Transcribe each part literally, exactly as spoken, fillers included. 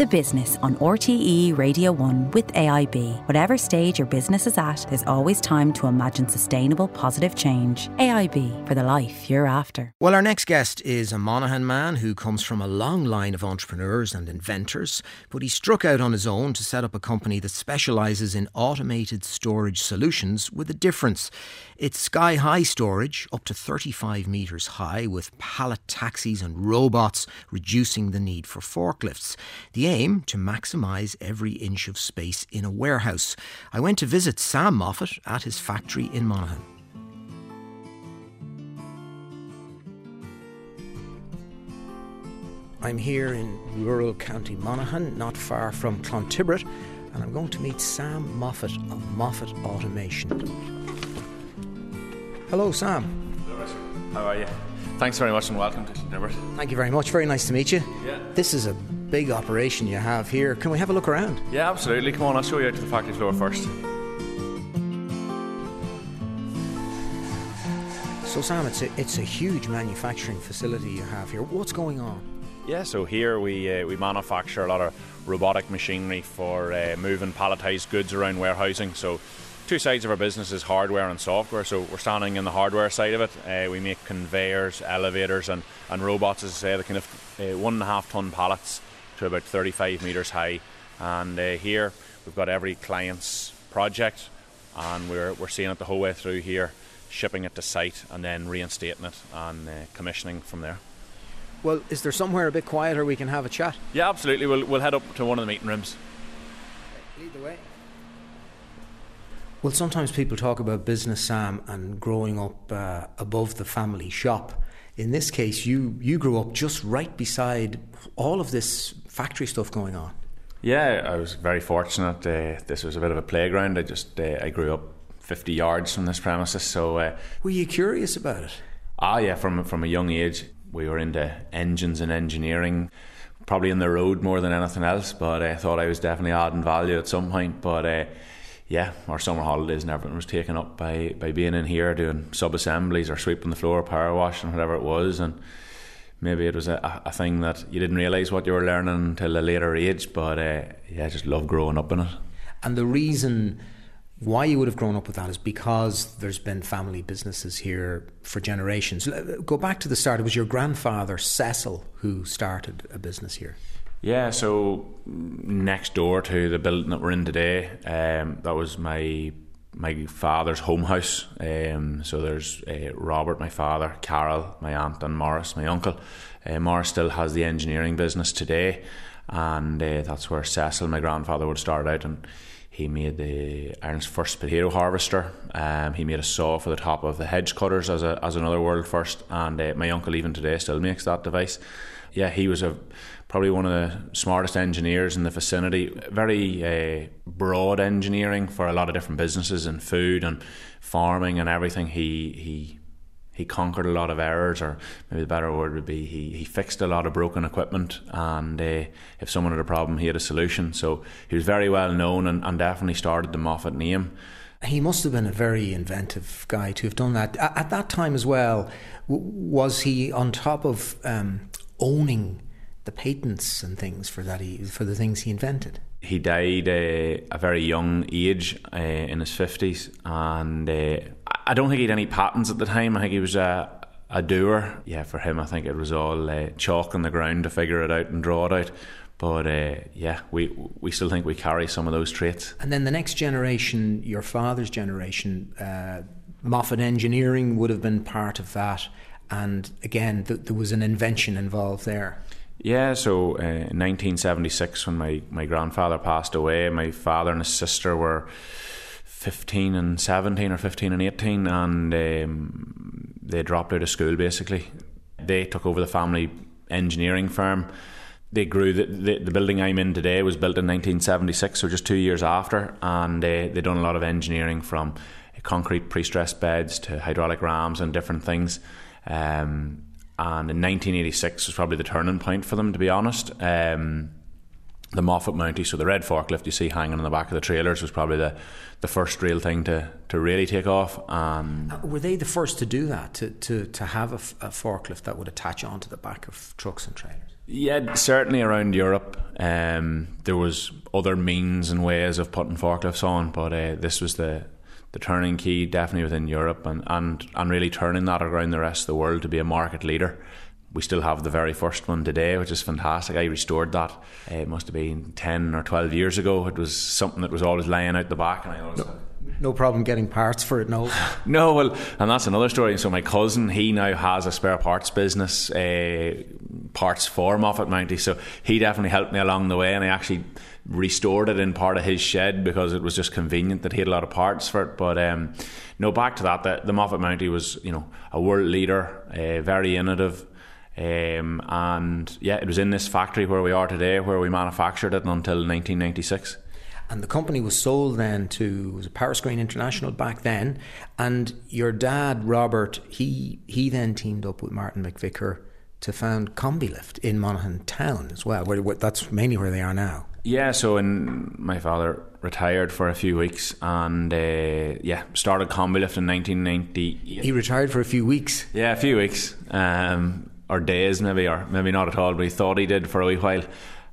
The Business on R T E Radio one with A I B. Whatever stage your business is at, there's always time to imagine sustainable, positive change. A I B, for the life you're after. Well, our next guest is a Monaghan man who comes from a long line of entrepreneurs and inventors, but he struck out on his own to set up a company that specialises in automated storage solutions with a difference. It's sky-high storage, up to thirty-five metres high, with pallet taxis and robots, reducing the need for forklifts. The aim to maximise every inch of space in a warehouse. I went to visit Sam Moffat at his factory in Monaghan. I'm here in rural County Monaghan, not far from Clontibret, and I'm going to meet Sam Moffat of Moffat Automation. Hello, Sam. Hello, how are you? Thanks very much and welcome to Clontibret. Thank you very much. Very nice to meet you. Yeah. This is a big operation you have here. Can we have a look around? Yeah, absolutely. Come on, I'll show you out to the factory floor first. So, Sam, it's a, it's a huge manufacturing facility you have here. What's going on? Yeah, so here we uh, we manufacture a lot of robotic machinery for uh, moving palletised goods around warehousing. So two sides of our business is hardware and software. So we're standing in the hardware side of it. Uh, we make conveyors, elevators and, and robots, as I say, the kind of uh, one and a half tonne pallets to about thirty-five metres high. And uh, here we've got every client's project, and we're we're seeing it the whole way through here, shipping it to site and then reinstating it and uh, commissioning from there. Well, is there somewhere a bit quieter we can have a chat? Yeah, absolutely. We'll we'll head up to one of the meeting rooms. Lead the way. Well, sometimes people talk about business, Sam, and growing up uh, above the family shop. In this case, you, you grew up just right beside all of this factory stuff going on. Yeah, I was very fortunate. Uh, this was a bit of a playground. I just uh, I grew up fifty yards from this premises. So, uh, were you curious about it? Ah, yeah. From from a young age, we were into engines and engineering, probably in the road more than anything else. But I thought I was definitely adding value at some point. But uh, yeah, our summer holidays and everything was taken up by, by being in here doing sub-assemblies or sweeping the floor, power washing, whatever it was. And maybe it was a, a thing that you didn't realise what you were learning until a later age. But uh, yeah, I just loved growing up in it. And the reason why you would have grown up with that is because there's been family businesses here for generations. Go back to the start. It was your grandfather, Cecil, who started a business here. Yeah, so next door to the building that we're in today, um, that was my my father's home house. Um, so there's uh, Robert, my father, Carol, my aunt, and Morris, my uncle. Uh, Morris still has the engineering business today, and uh, that's where Cecil, my grandfather, would start out. And he made the Ireland's first potato harvester. Um, he made a saw for the top of the hedge cutters as a as another world first. And uh, my uncle even today still makes that device. Yeah, he was a probably one of the smartest engineers in the vicinity. Very uh, broad engineering for a lot of different businesses and food and farming and everything. He he he conquered a lot of errors, or maybe the better word would be he, he fixed a lot of broken equipment, and uh, if someone had a problem, he had a solution. So he was very well known, and, and definitely started the Moffat name. He must have been a very inventive guy to have done that. At, at that time as well, w- was he on top of um, owning the patents and things for that he, for the things he invented? He died uh, a very young age, uh, in his fifties, and uh, I don't think he had any patents at the time. I think he was a, a doer. Yeah, for him, I think it was all uh, chalk on the ground to figure it out and draw it out. But uh, yeah, we we still think we carry some of those traits. And then the next generation, your father's generation, uh, Moffat Engineering would have been part of that. And again, th- there was an invention involved there. Yeah, so uh, in nineteen seventy-six, when my, my grandfather passed away, my father and his sister were fifteen and seventeen, or fifteen and eighteen, and um, they dropped out of school basically. They took over the family engineering firm. They grew. The, the, the building I'm in today was built in nineteen seventy-six, so just two years after, and uh, they'd done a lot of engineering from concrete pre-stressed beds to hydraulic rams and different things. Um, and in nineteen eighty-six was probably the turning point for them, to be honest. Um, the Moffat Mountie, so the red forklift you see hanging on the back of the trailers, was probably the, the first real thing to, to really take off. Um, Were they the first to do that, to, to, to have a, a forklift that would attach onto the back of trucks and trailers? Yeah, certainly around Europe. Um, there was other means and ways of putting forklifts on, but uh, this was the the turning key, definitely within Europe, and, and, and really turning that around the rest of the world to be a market leader. We still have the very first one today, which is fantastic. I restored that. Uh, it must have been ten or twelve years ago. It was something that was always lying out the back, and I always no, no problem getting parts for it, no. No, well, and that's another story. So my cousin, he now has a spare parts business, uh, parts for Moffat Mounty. So he definitely helped me along the way, and I actually restored it in part of his shed because it was just convenient that he had a lot of parts for it. But um, no, back to that. The, the Moffat Mounty was, you know, a world leader, uh, very innovative. Um, and yeah, it was in this factory where we are today, where we manufactured it until nineteen ninety-six. And the company was sold then to, was it Powerscreen International back then, and your dad Robert, he he then teamed up with Martin McVicker to found Combilift in Monaghan town as well, where, where that's mainly where they are now. Yeah, so in, my father retired for a few weeks and uh, yeah, started Combilift in nineteen ninety-eight. He retired for a few weeks? Yeah, a few weeks. Um, or days maybe, or maybe not at all, but he thought he did for a wee while.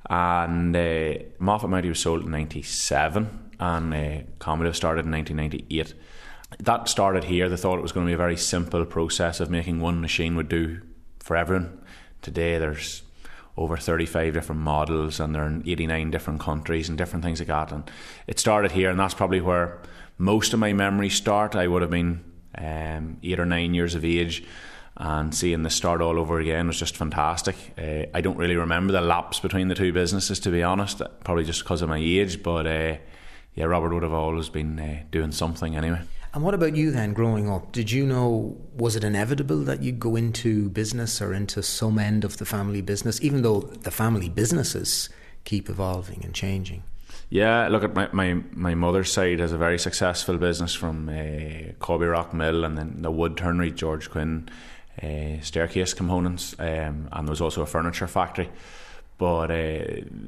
And uh, Moffat Mounty was sold in ninety-seven, and uh, Combilift started in nineteen ninety-eight. That started here. They thought it was going to be a very simple process of making one machine would do for everyone. Today there's over thirty-five different models, and they're in eighty-nine different countries and different things like that. And it started here, and that's probably where most of my memories start. I would have been um, eight or nine years of age, and seeing this start all over again was just fantastic. Uh, I don't really remember the lapse between the two businesses, to be honest, probably just because of my age, but uh, yeah, Robert would have always been uh, doing something anyway. And what about you then, growing up? Did you know, was it inevitable that you'd go into business or into some end of the family business, even though the family businesses keep evolving and changing? Yeah, look, at my, my, my mother's side has a very successful business, from uh, Corby Rock Mill, and then the wood turnery, George Quinn, uh, staircase components, um, and there was also a furniture factory. But uh,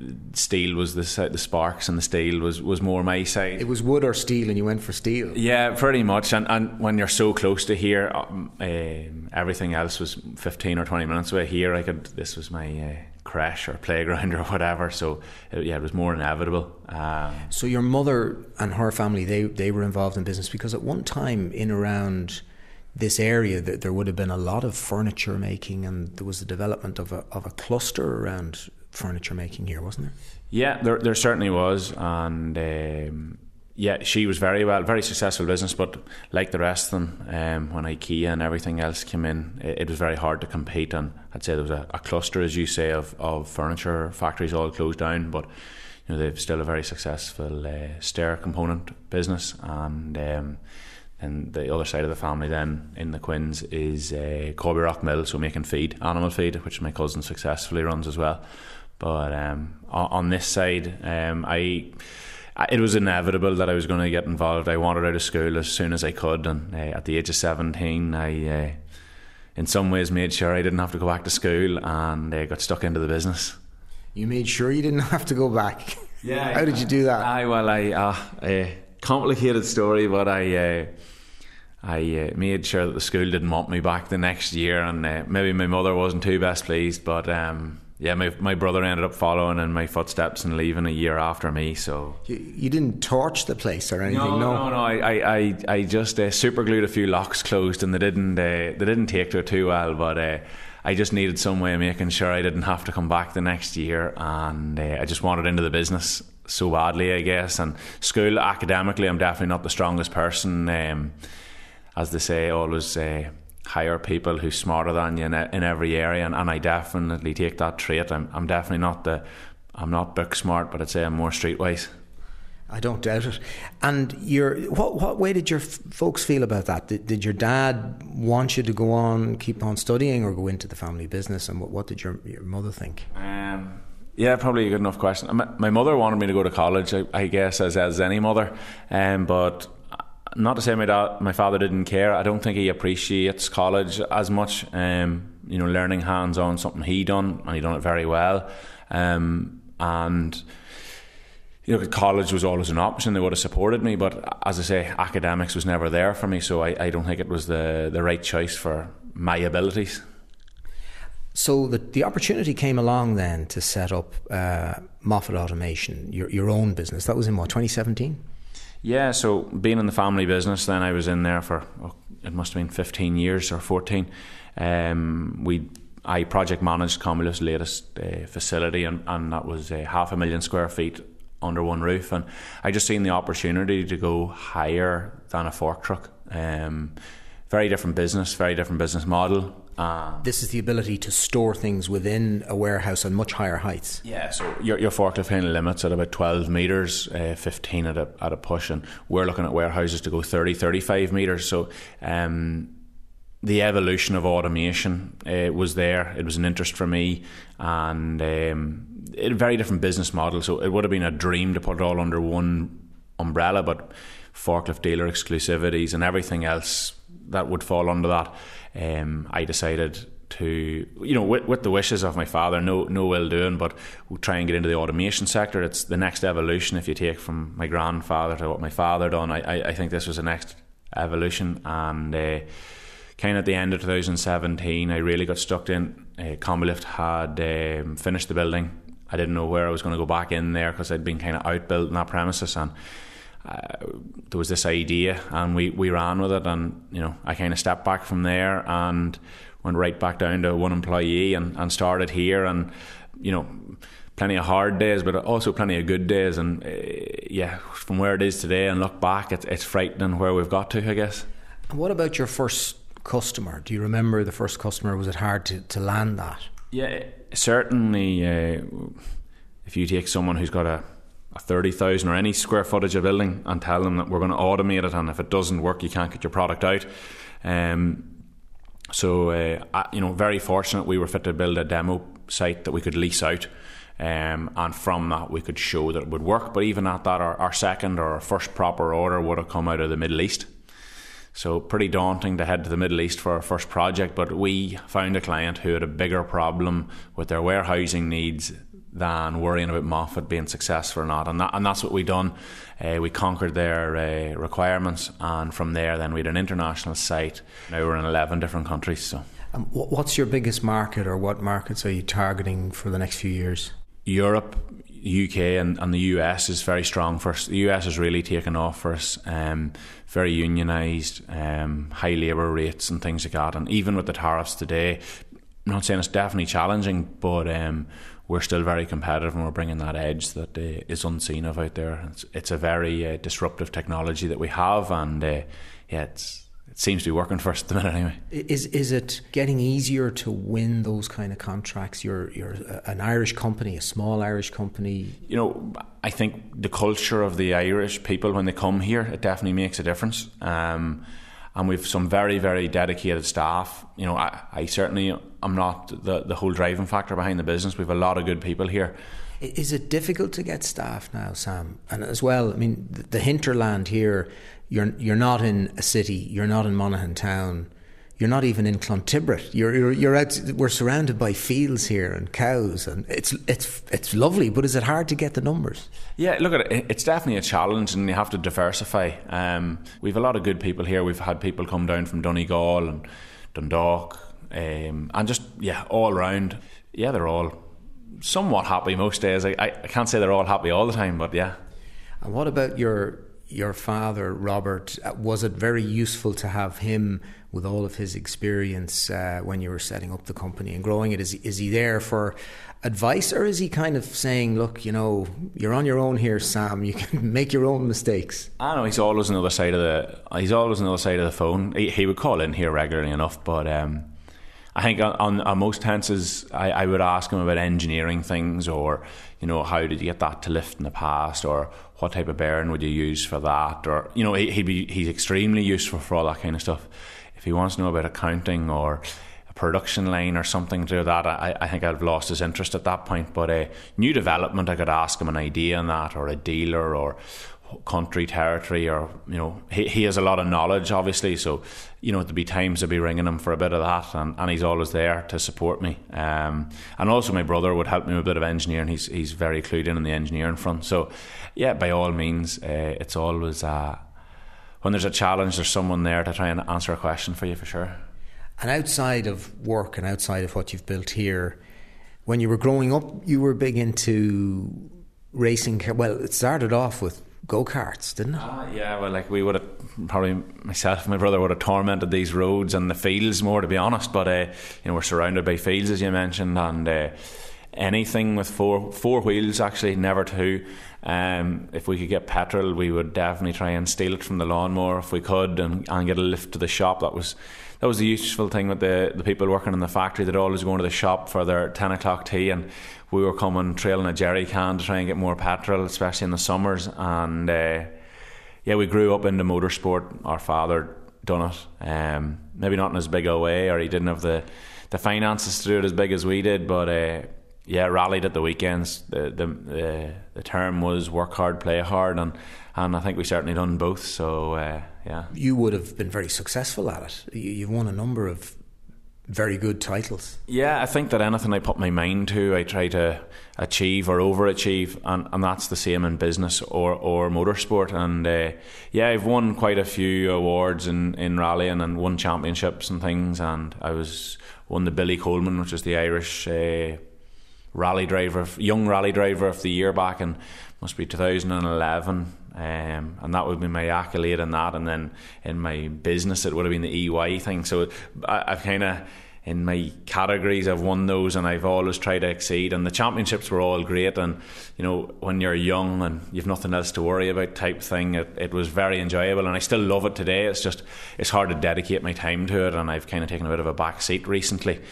steel was the the sparks, and the steel was, was more my side. It was wood or steel, and you went for steel. Yeah, pretty much. And and when you're so close to here, um, uh, everything else was fifteen or twenty minutes away. Here, I could. This was my uh, creche or playground or whatever. So it, yeah, it was more inevitable. Um, so your mother and her family, they they were involved in business, because at one time in around this area that there would have been a lot of furniture making, and there was the development of a of a cluster around furniture making here, wasn't there? Yeah, there there certainly was, and um, yeah, she was very well, very successful business. But like the rest of them, um, when IKEA and everything else came in, it, it was very hard to compete. And I'd say there was a, a cluster, as you say, of, of furniture factories all closed down, but you know, they've still a very successful uh, stair component business. And um, and the other side of the family then in the Quinns is uh, Corby Rock Mill, so making feed, animal feed, which my cousin successfully runs as well. But um, on this side, um, I it was inevitable that I was going to get involved. I wanted out of school as soon as I could, and uh, at the age of seventeen, I uh, in some ways made sure I didn't have to go back to school, and uh, got stuck into the business. You made sure you didn't have to go back? Yeah. How did you do that? I well, I uh, a complicated story, but I uh, I uh, made sure that the school didn't want me back the next year, and uh, maybe my mother wasn't too best pleased, but. Um, Yeah, my my brother ended up following in my footsteps and leaving a year after me. So you, you didn't torch the place or anything, no, no? No, no, I I, I just uh, super glued a few locks closed, and they didn't uh, they didn't take to it too well. But uh, I just needed some way of making sure I didn't have to come back the next year, and uh, I just wanted into the business so badly, I guess. And school, academically, I'm definitely not the strongest person. Um, as they say, always. Uh, hire people who's smarter than you in, in every area, and, and I definitely take that trait. I'm, I'm definitely not the I'm not book smart, but I'd say I'm more streetwise. I don't doubt it. And your what what way did your f- folks feel about that? Did, did your dad want you to go on, keep on studying, or go into the family business? And what, what did your your mother think? Um, yeah, probably a good enough question. My, my mother wanted me to go to college, I, I guess, as as any mother, um, but. Not to say my dad, my father didn't care. I don't think he appreciates college as much. Um, you know, learning hands-on, something he done, and he done it very well. Um, and you know, college was always an option. They would have supported me, but as I say, academics was never there for me. So I, I don't think it was the the right choice for my abilities. So the, the opportunity came along then to set up uh, Moffat Automation, your, your own business. That was in what, twenty seventeen? Yeah, so being in the family business, then I was in there for, oh, it must have been fifteen years or fourteen. Um, we, I project managed Comuluft's latest uh, facility, and, and that was uh, half a million square feet under one roof. And I just seen the opportunity to go higher than a fork truck. Um, very different business, very different business model. Uh, this is the ability to store things within a warehouse on much higher heights. Yeah, so your, your forklift kind of limits at about twelve metres, uh, fifteen at a, at a push, and we're looking at warehouses to go thirty, thirty-five metres. So um, the evolution of automation uh, was there. It was an interest for me, and um, a very different business model. So it would have been a dream to put it all under one umbrella, but forklift dealer exclusivities and everything else that would fall under that. Um, I decided to, you know, with, with the wishes of my father, no no ill doing, but we'll try and get into the automation sector. It's the next evolution. If you take from my grandfather to what my father done, I, I, I think this was the next evolution. And uh, kind of at the end of two thousand seventeen, I really got stuck in. Uh, Comuluft had um, finished the building. I didn't know where I was going to go back in there because I'd been kind of outbuilt in that premises, and Uh, there was this idea, and we, we ran with it, and you know I kind of stepped back from there and went right back down to one employee and, and started here, and you know plenty of hard days but also plenty of good days, and uh, yeah from where it is today and look back, it's, it's frightening where we've got to, I guess. And what about your first customer? Do you remember the first customer? Was it hard to, to land that? Yeah, certainly. Uh, if you take someone who's got a a thirty thousand or any square footage of building and tell them that we're going to automate it, and if it doesn't work you can't get your product out. Um, so uh, I, you know, very fortunate we were fit to build a demo site that we could lease out, um, and from that we could show that it would work. But even at that, our, our second or our first proper order would have come out of the Middle East. So pretty daunting to head to the Middle East for our first project, but we found a client who had a bigger problem with their warehousing needs than worrying about Moffat being successful or not, and that, and that's what we done. Uh, we conquered their uh, requirements, and from there then we had an international site. Now we're in eleven different countries. So, um, what's your biggest market, or what markets are you targeting for the next few years? Europe, U K, and, and the U S is very strong for us. The U S has really taken off for us. Um, very unionised, um, high labour rates and things like that. And even with the tariffs today, I'm not saying it's definitely challenging, but um, we're still very competitive, and we're bringing that edge that uh, is unseen of out there. It's, it's a very uh, disruptive technology that we have, and uh, yeah, it's, it seems to be working for us at the minute anyway. Is is it getting easier to win those kind of contracts? You're you're an Irish company, a small Irish company. You know, I think the culture of the Irish people when they come here, it definitely makes a difference. Um, and we've some very, very dedicated staff. You know, I, I certainly am not the, the whole driving factor behind the business. We've a lot of good people here. Is it difficult to get staff now, Sam? And as well, I mean, the, the hinterland here, you're you're not in a city, you're not in Monaghan town, you're not even in Clontibret. You're you're, you're out. We're surrounded by fields here and cows, and it's it's it's lovely. But is it hard to get the numbers? Yeah, look at it. It's definitely a challenge, and you have to diversify. Um, we've a lot of good people here. We've had people come down from Donegal and Dundalk, um, and just yeah, all round. Yeah, they're all somewhat happy most days. I, I can't say they're all happy all the time, but yeah. And what about your your father, Robert? Was it very useful to have him with all of his experience uh, when you were setting up the company and growing it? Is he, is he there for advice, or is he kind of saying, look, you know, you're on your own here, Sam, you can make your own mistakes? I know he's always on the other side of the he's always on the other side of the phone. He, he would call in here regularly enough, but um, I think on, on, on most tenses I, I would ask him about engineering things, or you know, how did you get that to lift in the past, or what type of bearing would you use for that, or you know, he, he'd be he's extremely useful for all that kind of stuff. If he wants to know about accounting or a production line or something to that, I, I think I'd have lost his interest at that point. But a uh, new development, I could ask him an idea on that, or a dealer, or country, territory, or you know, he, he has a lot of knowledge obviously, so you know, there'd be times I'd be ringing him for a bit of that, and, and he's always there to support me. Um, and also my brother would help me with a bit of engineering. He's he's very clued in on the engineering front. So yeah, by all means, uh, it's always uh, when there's a challenge, there's someone there to try and answer a question for you, for sure. And outside of work and outside of what you've built here, when you were growing up, you were big into racing. Well, it started off with go-karts, didn't it? Uh, yeah, well, like we would have, probably myself and my brother would have tormented these roads and the fields more, to be honest. But, uh, you know, we're surrounded by fields, as you mentioned, and uh, anything with four four wheels, actually, never two. Um, if we could get petrol, we would definitely try and steal it from the lawnmower if we could, and, and get a lift to the shop. That was that was the useful thing with the, the people working in the factory. They'd always go into the shop for their ten o'clock tea, and we were coming trailing a jerry can to try and get more petrol, especially in the summers. And uh, yeah, we grew up into motorsport. Our father done it, um, maybe not in as big a way, or he didn't have the, the finances to do it as big as we did, but uh, yeah, rallied at the weekends. The, the the the term was work hard, play hard, and and I think we certainly done both. So uh, yeah, you would have been very successful at it. You, you've won a number of very good titles. Yeah, I think that anything I put my mind to, I try to achieve or overachieve, and, and that's the same in business or, or motorsport. And uh, yeah, I've won quite a few awards in, in rallying and won championships and things. And I was won the Billy Coleman, which is the Irish uh, rally driver, young rally driver of the year back in, must be two thousand eleven. Um, and that would be my accolade in that. And then in my business, it would have been the E Y thing. So I, I've kind of, in my categories, I've won those, and I've always tried to exceed. And the championships were all great. And you know, when you're young and you've nothing else to worry about, type thing, it, it was very enjoyable, and I still love it today. It's just it's hard to dedicate my time to it, and I've kind of taken a bit of a back seat recently.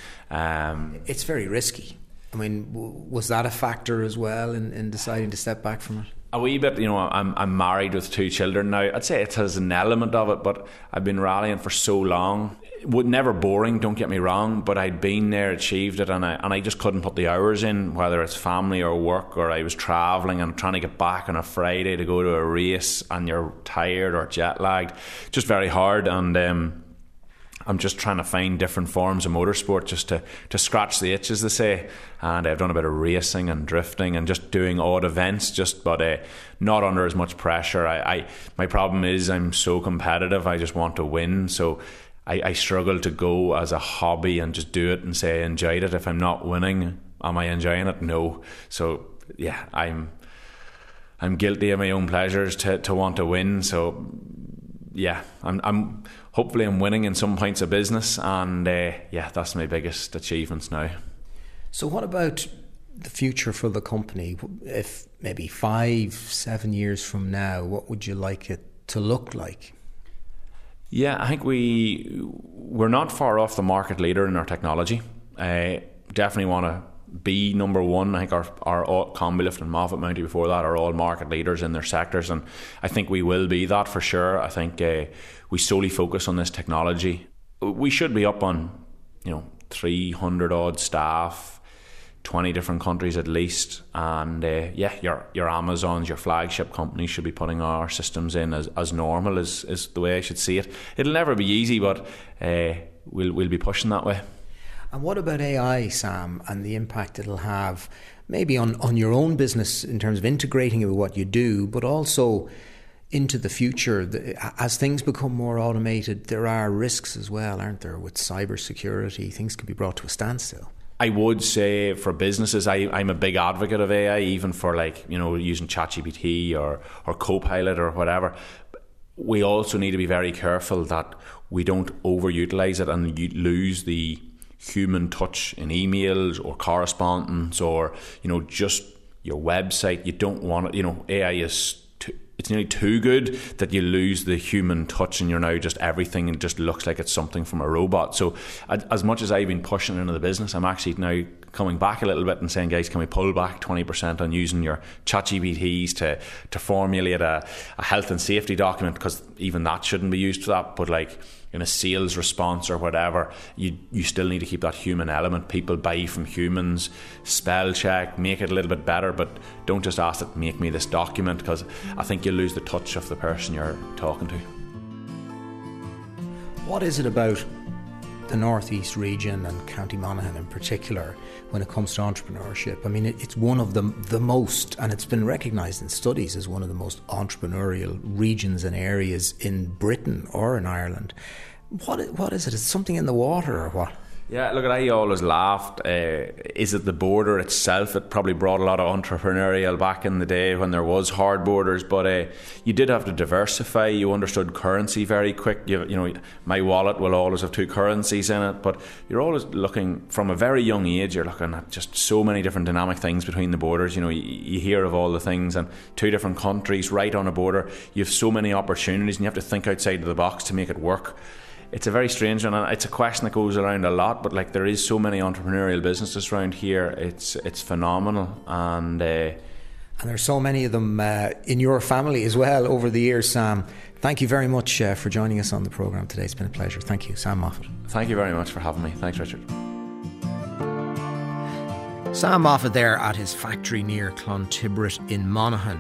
Um, it's very risky. I mean, was that a factor as well in, in deciding to step back from it? A wee bit, you know. I'm I'm married with two children now. I'd say it has an element of it, but I've been rallying for so long. It was never boring, don't get me wrong, but I'd been there, achieved it, and I and I just couldn't put the hours in, whether it's family or work, or I was travelling and trying to get back on a Friday to go to a race, and you're tired or jet lagged. Just very hard, and um, I'm just trying to find different forms of motorsport just to, to scratch the itch, as they say. And I've done a bit of racing and drifting and just doing odd events, just but uh, not under as much pressure. I, I my problem is I'm so competitive. I just want to win. So I, I struggle to go as a hobby and just do it and say I enjoyed it. If I'm not winning, am I enjoying it? No. So yeah, I'm I'm guilty of my own pleasures to, to want to win. So yeah, I'm I'm hopefully I'm winning in some points of business, and uh, yeah, that's my biggest achievements now. So what about the future for the company? If maybe five, seven years from now, what would you like it to look like? Yeah, I think we we're not far off the market leader in our technology. I definitely want to be number one. I think our, our Combi Lift and Moffat Mountie before that are all market leaders in their sectors, and I think we will be that for sure. I think uh, we solely focus on this technology. We should be up on, you know, three hundred odd staff, twenty different countries at least, and uh, yeah, your your Amazons, your flagship companies should be putting our systems in as, as normal, is, is the way I should see it. It'll never be easy, but uh, we'll we'll be pushing that way. And what about A I, Sam, and the impact it'll have maybe on, on your own business in terms of integrating it with what you do, but also into the future? The, as things become more automated, there are risks as well, aren't there, with cybersecurity? Things can be brought to a standstill. I would say for businesses, I, I'm a big advocate of A I, even for like, you know, using ChatGPT or, or Copilot or whatever. We also need to be very careful that we don't overutilise it and you lose the human touch in emails or correspondence or, you know, just your website. You don't want it, you know, A I is too, it's nearly too good that you lose the human touch and you're now just everything and it just looks like it's something from a robot. So as much as I've been pushing into the business, I'm actually now coming back a little bit and saying, guys, can we pull back twenty percent on using your ChatGPTs to to formulate a, a health and safety document, because even that shouldn't be used for that, but like in a sales response or whatever, you you still need to keep that human element. People buy from humans. Spell check, make it a little bit better, but don't just ask it, make me this document, because I think you'll lose the touch of the person you're talking to. What is it about the Northeast region and County Monaghan in particular when it comes to entrepreneurship? I mean, it, it's one of the the most, and it's been recognised in studies as one of the most entrepreneurial regions and areas in Britain or in Ireland. What what is it? Is it something in the water or what? Yeah, look, I always laughed. Uh, is it the border itself? It probably brought a lot of entrepreneurial back in the day when there was hard borders, but uh, you did have to diversify. You understood currency very quick. You, you know, my wallet will always have two currencies in it, but you're always looking from a very young age. You're looking at just so many different dynamic things between the borders. You know, you, you hear of all the things, and two different countries right on a border. You have so many opportunities, and you have to think outside of the box to make it work. It's a very strange one, and it's a question that goes around a lot, but like there is so many entrepreneurial businesses around here. It's it's phenomenal, and uh, and there's so many of them uh, in your family as well over the years. Sam, thank you very much uh, for joining us on the programme today. It's been a pleasure. Thank you, Sam Moffat. Thank you very much for having me. Thanks, Richard. Sam Moffat there at his factory near Clontibret in Monaghan.